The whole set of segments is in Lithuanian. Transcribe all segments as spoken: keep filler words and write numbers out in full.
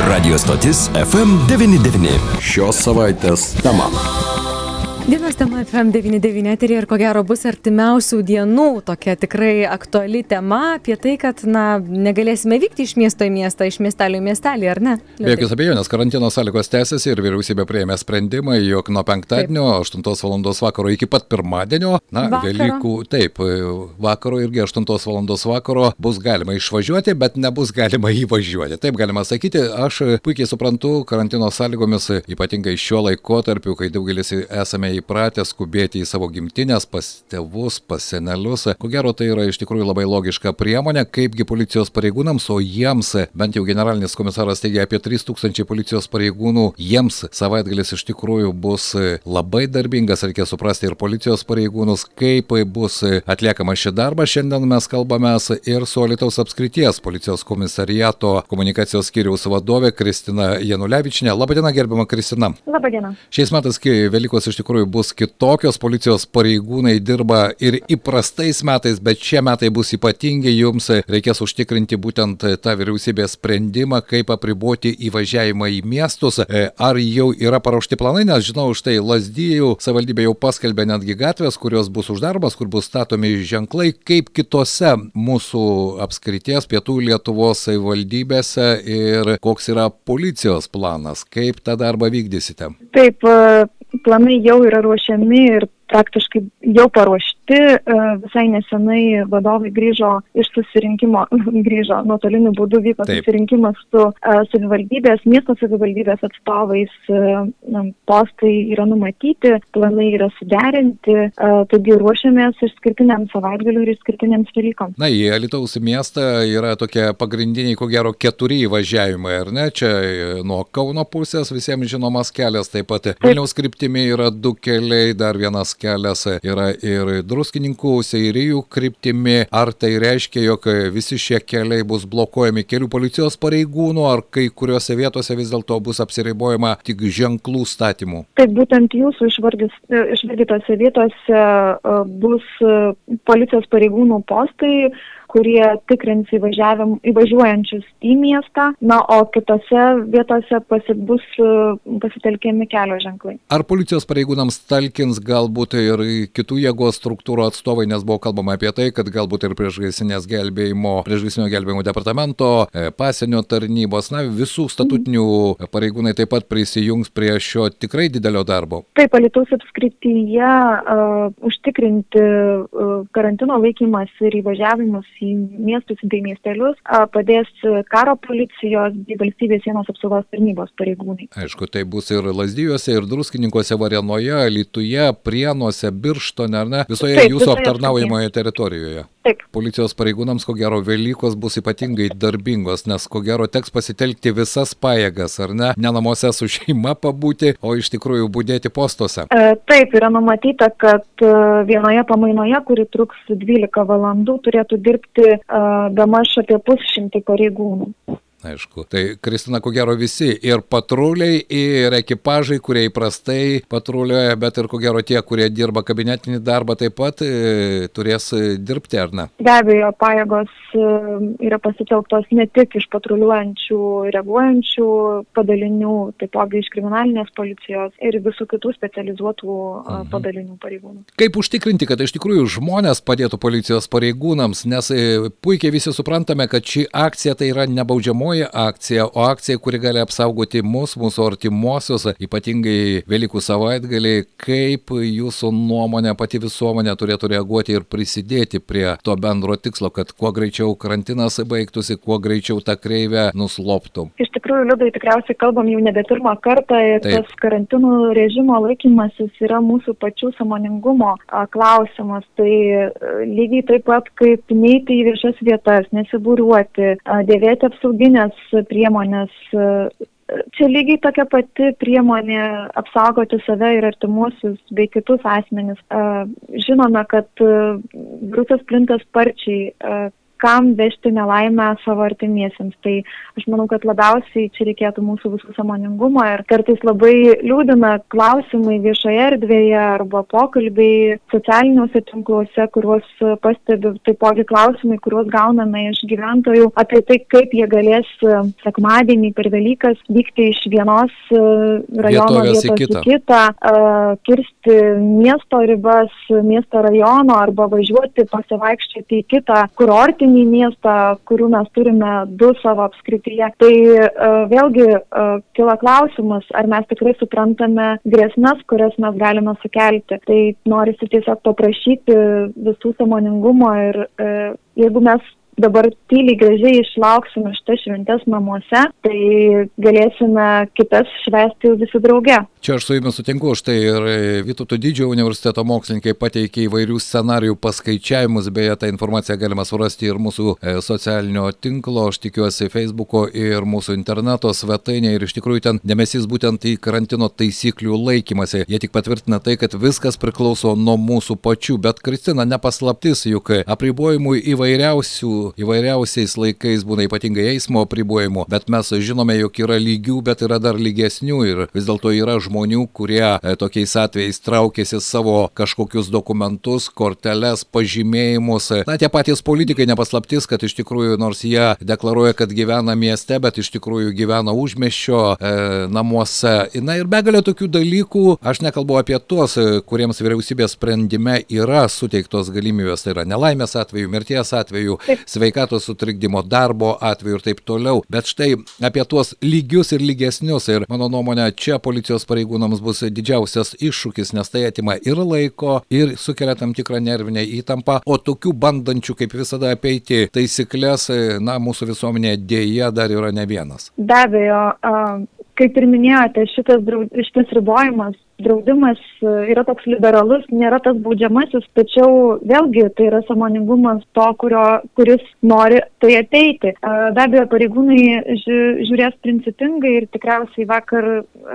Radio stotis F M devyni devyni. Šios savaitės tema. Dienos tema F M devyni devyni eteryje ir ko gero bus artimiausių dienų tokia tikrai aktuali tema apie tai, kad na, negalėsime vykti iš miesto į miestą, iš miestelio į miestelį, ar ne? Be jokios abejonės, karantino sąlygos tęsiasi ir vyriausybė priėmė sprendimą, jog nuo penktadienio aštuntos valandos vakaro iki pat pirmadienio, na, vakaro. Velykų, taip, vakaro irgi aštuntos valandos vakaro bus galima išvažiuoti, bet nebus galima įvažiuoti. Taip galima sakyti, aš puikiai suprantu karantino sąlygomis, ypatingai šiuo laikotarpiu, kai daugelis esame įpratę skubėti į savo gimtinės, pas tėvus, pas senelius. Ko gero, tai yra iš tikrųjų labai logiška priemonė, kaipgi policijos pareigūnams, o jiems, bent jau generalinis komisaras teigia apie trys tūkstančiai policijos pareigūnų, jiems savaitgalis iš tikrųjų bus labai darbingas, reikia suprasti ir policijos pareigūnus, kaip bus atliekama ši darba. Šiandien mes kalbame ir su Alytaus apskrities policijos komisariato komunikacijos skyriaus vadovė Kristina Janulevičienė. Labadiena, gerbiama Kristina. Labadiena. Šiais metais, kai Velykos iš tikrųjų bus kitokios, policijos pareigūnai dirba ir įprastais metais, bet šie metai bus ypatingi, jums reikės užtikrinti būtent tą vyriausybės sprendimą, kaip apriboti įvažiavimą į miestus. Ar jau yra paruošti planai, nes žinau, štai Lazdijų savivaldybė jau paskelbė netgi gatvės, kurios bus uždarbas, kur bus statomi ženklai, kaip kitose mūsų apskrities pietų Lietuvos savivaldybėse ir koks yra policijos planas, kaip tą darbą vykdysite. Taip, planai jau yra ruošiami ir praktiškai jau paruošti. Visai nesenai vadovai grįžo iš susirinkimo, grįžo nuotoliniu būdu, vyko Taip. susirinkimas su savivaldybės, miesto savivaldybės atstovais, postai yra numatyti, planai yra suderinti, taigi ruošiamės išskirtiniams savaitgalių ir išskirtiniams Velykoms. Na, į Alytaus miestą yra tokie pagrindiniai, ko gero, keturi įvažiavimai, ar ne? Čia nuo Kauno pusės visiems žinomas kelias, taip pat Vilniaus kryptimi yra du keliai, dar vienas kelias yra ir Druskininkų, Seirijų kryptimi. Ar tai reiškia, jog visi šie keliai bus blokuojami kelių policijos pareigūnų, ar kai kuriuose vietose vis dėlto bus apsiribojama tik ženklų statymu? Taip, būtent jūsų išvardytose vietose bus policijos pareigūnų postai, kurie tikrins įvažiuojančius į miestą, na, o kitose vietose pasi, bus pasitelkiami kelio ženklai. Ar policijos pareigūnams talkins galbūt ir kitų jėgos struktūrų atstovai, nes buvo kalbama apie tai, kad galbūt ir priešgaisrinės gelbėjimo, priešgaisrinio gelbėjimo departamento, pasienio tarnybos, na, visų statutinių pareigūnai taip pat prisijungs prie šio tikrai didelio darbo? Taip, Alytaus apskrityje uh, užtikrinti uh, karantino laikymas ir įvažiavimus į miestus bei miestelius padės karo policijos bei valstybės sienos apsaugos tarnybos pareigūnai. Aišku, tai bus ir Lazdijuose, ir Druskininkuose, Varėnoje, Alytuje, Prienuose, Birštone, ar ne? Visoje Taip, jūsų aptarnaujamoje teritorijoje. Taip. Policijos pareigūnams, ko gero, Velykos bus ypatingai darbingos, nes ko gero teks pasitelkti visas pajėgas, ar ne? Ne namuose su šeima pabūti, o iš tikrųjų budėti postuose. E, taip, yra numatyta, kad vienoje pamainoje, kuri truks dvylika valandų, turėtų dirbti uh, bemaž apie pusšimtį pareigūnų. Aišku. Tai, Kristina, ko gero visi ir patruliai, ir ekipažai, kurie įprastai patruliuoja, bet ir ko gero tie, kurie dirba kabinetinį darbą, taip pat e, turės dirbti, ar ne? Be abejo, pajėgos e, yra pasitelktos ne tik iš patruliuojančių, reaguojančių padalinių, taipogi iš kriminalinės policijos ir visų kitų specializuotų mhm. padalinių pareigūnų. Kaip užtikrinti, kad iš tikrųjų žmonės padėtų policijos pareigūnams, nes e, puikiai visi suprantame, kad ši akcija tai yra nebaudžiamoji akcija, o akcija, kuri gali apsaugoti mus, mūsų artimuosius, ypatingai Velykų savaitgalį. Kaip jūsų nuomonė pati visuomenė turėtų reaguoti ir prisidėti prie to bendro tikslo, kad kuo greičiau karantinas baigtųsi, kuo greičiau ta kreivė nusloptų? Iš tikrųjų, Liudai, tikriausiai kalbam jau nebe pirmą kartą ir Taip. tas karantinų režimo laikymasis yra mūsų pačių sąmoningumo klausimas. Tai lygiai taip pat kaip neiti į viešas vietas, nesibūriuoti, dėvėti apsauginę priemonės. Čia lygiai tokia pati priemonė apsaugoti save ir artimuosius bei kitus asmenis. Žinome, kad virusas plinta sparčiai, kam vežti nelaimę savo artimiesiems. Tai aš manau, kad labiausiai čia reikėtų mūsų visų sąmoningumo ir kartais labai liūdina klausimai viešoje erdvėje arba pokalbiai socialiniuose tinkluose, kuriuos pastebiu, taipogi klausimai, kuriuos gauname iš gyventojų apie tai, kaip jie galės sekmadienį per Velykas vykti iš vienos rajono Vietovės vietos į kitą, į kitą uh, kirsti miesto ribas, miesto rajono arba važiuoti pasivaikščioti į kitą kurortinį miestą, kurių mes turime du savo apskrityje. Tai uh, vėlgi uh, kila klausimas, ar mes tikrai suprantame grėsmes, kurias mes galime sukelti. Tai norisi tiesiog paprašyti visų sąmoningumo ir uh, jeigu mes dabar tyliai gražiai išlauksime šitas šventes namuose, tai galėsime kitas švęsti visi drauge. Čia aš su jumis sutinku, štai ir Vytauto Didžiojo universiteto mokslininkai pateikė įvairių scenarijų paskaičiavimus, beje, tą informaciją galima surasti ir mūsų socialinio tinklo, aš tikiuosi Facebooko ir mūsų interneto svetainė ir iš tikrųjų ten dėmesys būtent į karantino taisyklių laikymasi. Jie tik patvirtina tai, kad viskas priklauso nuo mūsų pačių, bet Kristina, nepaslaptis, juk apribojimų įvairiausių įvairiausiais laikais būna ypatingai eismo apribojimų, bet mes žinome, jog yra lygių, bet yra dar lygesnių ir vis dėlto yra žmonių, kurie e, tokiais atvejais traukėsi savo kažkokius dokumentus, korteles, pažymėjimus. Na, tie patys politikai nepaslaptis, kad iš tikrųjų, nors jie deklaruoja, kad gyvena mieste, bet iš tikrųjų gyvena užmiesčio e, namuose. Na ir begalė tokių dalykų, aš nekalbu apie tuos, kuriems vyriausybės sprendime yra suteiktos galimybės, tai yra nelaimės atveju, mirties atveju, sveikatos sutrikdymo, darbo atveju ir taip toliau. Bet štai apie tuos lygius ir lygesnius ir mano nuomonė, čia policijos pareigūnams bus didžiausias iššūkis, nes tai atima ir laiko, ir sukelia tam tikrą nervinę įtampą, o tokių bandančių kaip visada apeiti taisyklės, na, mūsų visuomenėje dėja dar yra ne vienas. Be abejo, kaip ir minėjote, šitas, šitas ribojimas, draudimas yra toks liberalus, nėra tas baudžiamasis, tačiau vėlgi tai yra sąmoningumas to, kurio, kuris nori tai ateiti. Be abejo, pareigūnai žiūrės principingai ir tikriausiai vakar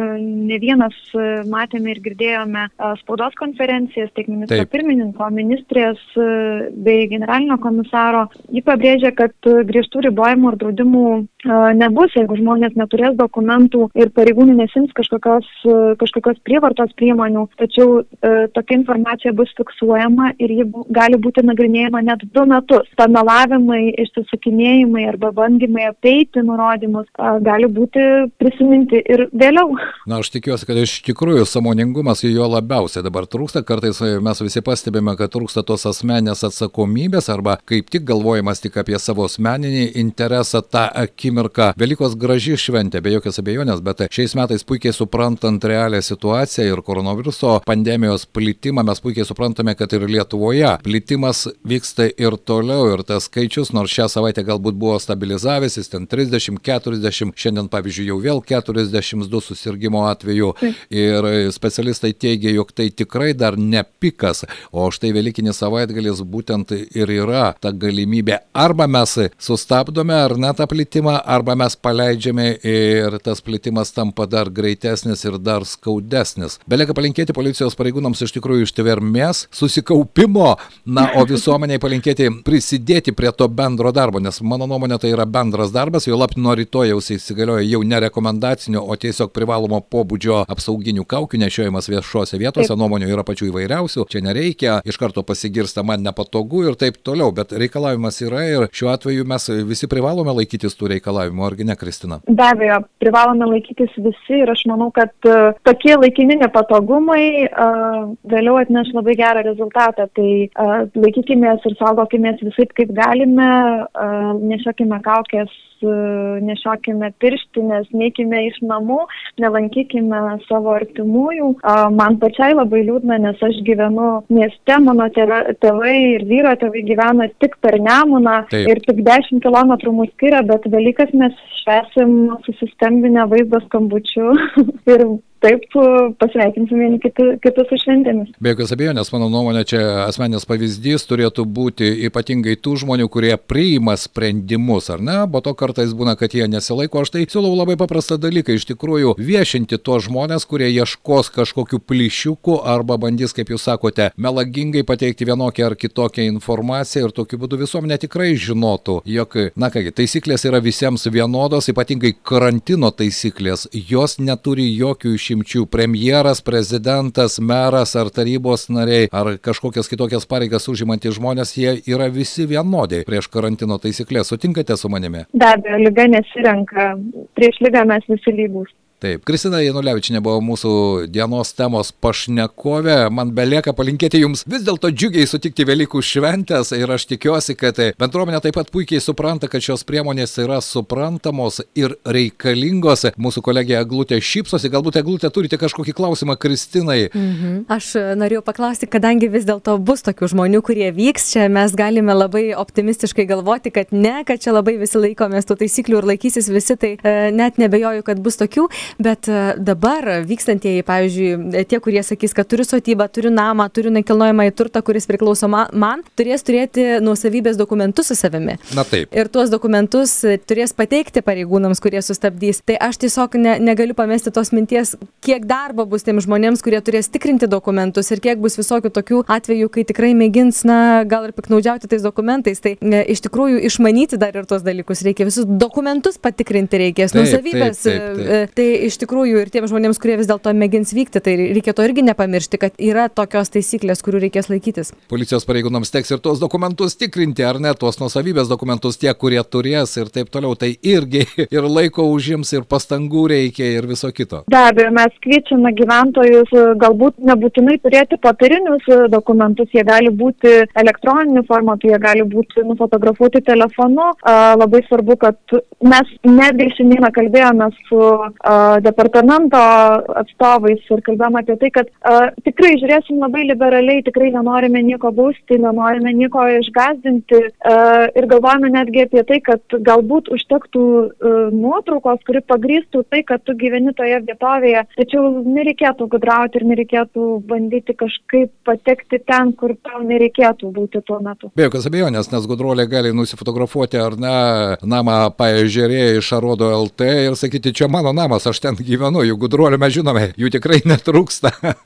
ne vienas matėme ir girdėjome spaudos konferencijas, tiek ministro pirmininko, ministrės bei generalinio komisaro. Ji pabrėžė, kad griežtų ribojimų ir draudimų nebus, jeigu žmonės neturės dokumentų ir pareigūnai nesims kažkokios, kažkokios prievartos tos priemonių, tačiau e, tokia informacija bus fiksuojama ir ji bu, gali būti nagrinėjama net du metus. Pamelavimai, išsisukinėjimai arba bandymai apeiti nurodymus a, gali būti prisiminti ir vėliau. Na, aš tikiuosi, kad iš tikrųjų sąmoningumas jo labiausiai dabar trūksta. Kartais mes visi pastebime, kad trūksta tos asmeninės atsakomybės arba kaip tik galvojimas tik apie savo asmeninį interesą tą akimirką. Velykos graži šventė, be jokios abejonės, bet šiais metais puikiai suprantant realią situaciją ir koronaviruso pandemijos plitimą, mes puikiai suprantame, kad ir Lietuvoje plitimas vyksta ir toliau ir tas skaičius, nors šią savaitę galbūt buvo stabilizavęsis, ten trisdešimt keturiasdešimt, šiandien pavyzdžiui jau vėl keturiasdešimt du susirgymo atveju ir specialistai teigia, jog tai tikrai dar ne pikas, o štai velykinis savaitgalis būtent ir yra ta galimybė, arba mes sustabdome ar ne tą plitimą, arba mes paleidžiame ir tas plitimas tampa dar greitesnis ir dar skaudesnis. Belieka palinkėti policijos pareigūnams iš tikrųjų ištvermės, susikaupimo, na, o visuomeniai palinkėti prisidėti prie to bendro darbo, nes mano nuomonė tai yra bendras darbas, jau lab nuo rytojaus įsigalioja jau ne rekomendacinio, o tiesiog privalomo pobūdžio apsauginių kaukių nešiojimas viešose vietose, nuomonių yra pačių įvairiausių, čia nereikia, iš karto pasigirsta man nepatogu ir taip toliau, bet reikalavimas yra ir šiuo atveju mes visi privalome laikytis tų reikalavimų, argi ne, Kristina? Be abejo, privalome laikytis visi ir aš manau, kad uh, tokie laikini nepatogumai uh, vėliau atneš labai gerą rezultatą. Tai uh, laikykimės ir saugokimės visaip kaip galime, uh, nešiokime kaukės, uh, nešiokime pirštinės, neikime iš namų, nelankykime savo artimųjų. Uh, man pačiai labai liūdna, nes aš gyvenu mieste, mano tėva, tėvai ir vyro tėvai gyvena tik per Nemuną. Taip. Ir tik dešimt kilometrų mus skiria, bet Velykas mes švęsim susistambinę vaizdo skambučiu ir taip pasveikinsim vieni kitus su šventėmis. Be jokios abejonės, mano nuomonė, čia asmeninis pavyzdys turėtų būti ypatingai tų žmonių, kurie priima sprendimus, ar ne? Bo to kartu kartais būna, kad jie nesilaiko. Aš tai siūlau labai paprastą dalyką, iš tikrųjų viešinti tuos žmonės, kurie ieškos kažkokių plyšiukų arba bandys, kaip jūs sakote, melagingai pateikti vienokią ar kitokią informaciją ir tokiu būdu visuomenė tikrai žinotų, jog, na kągi, taisyklės yra visiems vienodos, ypatingai karantino taisyklės, jos neturi jokių išimčių. Premjeras, prezidentas, meras ar tarybos nariai ar kažkokias kitokias pareigas užimantys žmonės, jie yra visi vienodai prieš karantino taisyklės. Sutinkate su manimi? Be abejo, liga nesirenka. Prieš ligą mes visi lygūs. Taip, Kristina Janulevičienė buvo mūsų dienos temos pašnekovė. Man belieka palinkėti jums vis dėlto džiugiai sutikti Velykų šventės ir aš tikiuosi, kad bendruomenė taip pat puikiai supranta, kad šios priemonės yra suprantamos ir reikalingos. Mūsų kolegė Eglutė šypsosi. Galbūt, Eglutė, turite kažkokį klausimą Kristinai? Mhm. Aš norėjau paklausti, kadangi vis dėlto bus tokių žmonių, kurie vyks čia, mes galime labai optimistiškai galvoti, kad ne, kad čia labai visi laikomės tų taisyklių ir laikysis visi, tai e, net nebejoju, kad bus tokių. Bet dabar vykstantieji, pavyzdžiui, tie, kurie sakys, kad turiu sodybą, turiu namą, turiu nekilnojamąjį turtą, kuris priklauso man, turės turėti nuosavybės dokumentus su savimi. Na taip. Ir tuos dokumentus turės pateikti pareigūnams, kurie sustabdys. Tai aš tiesiog ne, negaliu pamesti tos minties, kiek darbo bus tiems žmonėms, kurie turės tikrinti dokumentus ir kiek bus visokių tokių atvejų, kai tikrai mėgins, na, gal ir piknaudžiauti tais dokumentais. Tai ne, iš tikrųjų išmanyti dar ir tos dalykus reikia, visus dokumentus patikrinti reikės, taip, nuosavybės. Taip, taip, taip. Tai iš tikrųjų ir tiems žmonėms, kurie vis dėlto mėgins vykti, tai reikia to irgi nepamiršti, kad yra tokios taisyklės, kurių reikės laikytis. Policijos pareigūnams teks ir tuos dokumentus tikrinti, ar ne, tuos nuosavybės dokumentus tie, kurie turės ir taip toliau. Tai irgi ir laiko užims, ir pastangų reikia, ir viso kito. Be abejo, mes kviečiame gyventojus galbūt nebūtinai turėti popierinius dokumentus, jie gali būti elektroniniu formatu, jie gali būti nufotografuoti telefonu. Labai svarbu, kad mes netgi šiandieną kalbėjome su departamento atstovais ir kalbėjom apie tai, kad uh, tikrai žiūrėsim labai liberaliai, tikrai nenorime nieko bausti, nenorime nieko išgąsdinti uh, ir galvojame netgi apie tai, kad galbūt užtektų uh, nuotraukos, kuri pagrįstų tai, kad tu gyveni toje vietovėje, tačiau nereikėtų gudrauti ir nereikėtų bandyti kažkaip patekti ten, kur tau nereikėtų būti tuo metu. Be jokios abejonės, nes gudruolė gali nusifotografuoti ar ne namą paežerėje iš Arodo L T ir sakyti, čia mano namas, aš ten gyvenu, jų gudruolių mes žinome, jų tikrai netrūksta.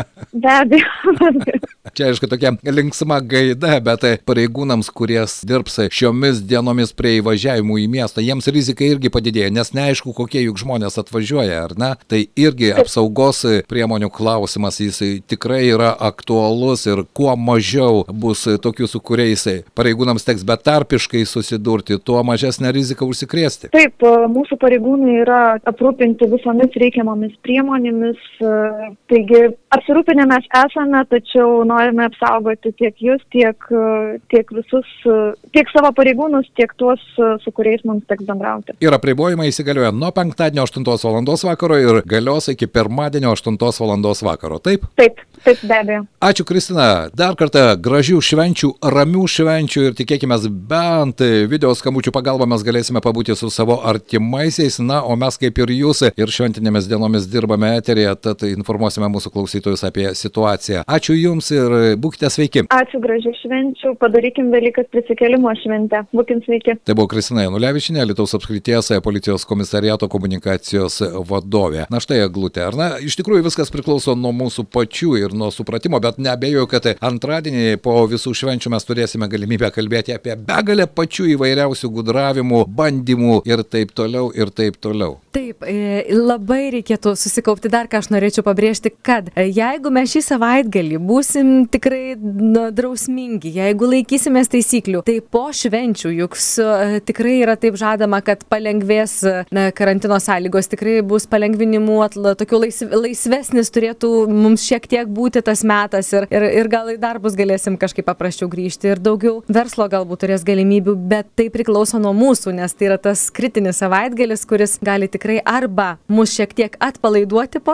Be abejo. Čia, aišku, tokia linksma gaida, bet pareigūnams, kurie dirbs šiomis dienomis prie įvažiavimų į miestą, jiems rizika irgi padidėja, nes neaišku, kokie juk žmonės atvažiuoja, ar ne? Tai irgi apsaugos priemonių klausimas, jis tikrai yra aktualus ir kuo mažiau bus tokių, su kuriais pareigūnams teks betarpiškai susidurti, tuo mažesnė rizika užsikrėsti. Taip, mūsų pareigūnai yra aprūpinti visomis reikiamomis priemonėmis, taigi apsirūpinę mes esame, tačiau norime apsaugoti tiek jūs, tiek, tiek visus, tiek savo pareigūnus, tiek tuos, su kuriais mums teks bendrauti. Ir apribojimai įsigalioja nuo penktadienio aštuntos valandos vakaro ir galios iki pirmadienio aštuntos valandos vakaro, taip? Taip, taip, be abejo. Ačiū, Kristina. Dar kartą gražių švenčių, ramių švenčių ir tikėkime bent video skambučių pagalba mes galėsime pabūti su savo artimaisiais. Na, o mes kaip ir jūs ir šventinėmis dienomis dirbame eteryje, tad informuosime mūsų klausytojus apie situaciją. Ačiū Jums ir būkite sveiki. Ačiū, gražių švenčių. Padarykim Velykas prisikėlimo šventę. Būkim sveiki. Tai buvo Kristina Janulevičienė, Alytaus apskrities policijos komisariato komunikacijos vadovė. Na štai, Eglutė, ar na, iš tikrųjų viskas priklauso nuo mūsų pačių ir nuo supratimo, bet neabejoju, kad antradienį po visų švenčių mes turėsime galimybę kalbėti apie begalę pačių įvairiausių gudravimų, bandymų ir taip toliau ir taip toliau. Taip, labai reikėtų susikaupti. Dar ką aš norėčiau pabrėžti, kad jeigu mes šį savaitgalį būsim tikrai na, drausmingi, jeigu laikysimės taisyklių, tai po švenčių juk su, tikrai yra taip žadama, kad palengvės na, karantino sąlygos, tikrai bus palengvinimų, atla, tokių laisv, laisvesnis turėtų mums šiek tiek būti tas metas ir, ir, ir gal į darbus galėsim kažkaip paprasčiau grįžti ir daugiau verslo galbūt turės galimybių, bet tai priklauso nuo mūsų, nes tai yra tas kritinis savaitgalis, kuris gali tikrai arba mus šiek tiek atpalaiduoti po to,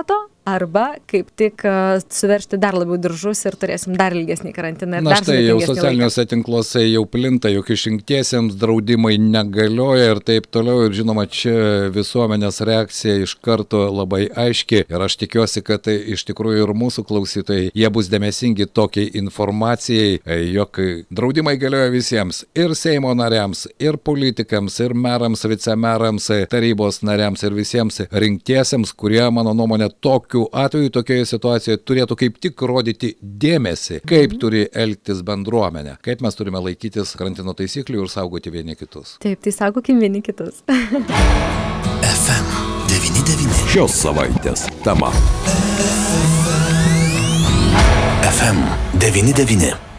arba kaip tik uh, suveršti dar labiau diržus ir turėsim dar ilgesnį karantiną. Ir Na dar štai jau sudėtingesnį socialiniuose laiką. tinkluose jau plinta, jog išrinktiesiems draudimai negalioja ir taip toliau. Ir žinoma, čia visuomenės reakcija iš karto labai aiški. Ir aš tikiuosi, kad tai iš tikrųjų ir mūsų klausytojai, jie bus dėmesingi tokiai informacijai, jog draudimai galioja visiems. Ir Seimo nariams, ir politikams, ir merams, vicemerams, tarybos nariams ir visiems rinktiesiems, kurie, mano nuomonė, tokiu atveju, tokioje situacijoje turėtų kaip tik rodyti dėmesį, kaip turi elgtis bendruomenė, kaip mes turime laikytis karantino taisyklių ir saugoti vieni kitus. Taip, tai saugokim vieni kitus. F M devyni devyni. Šios savaitės tema. F M devyni devyni.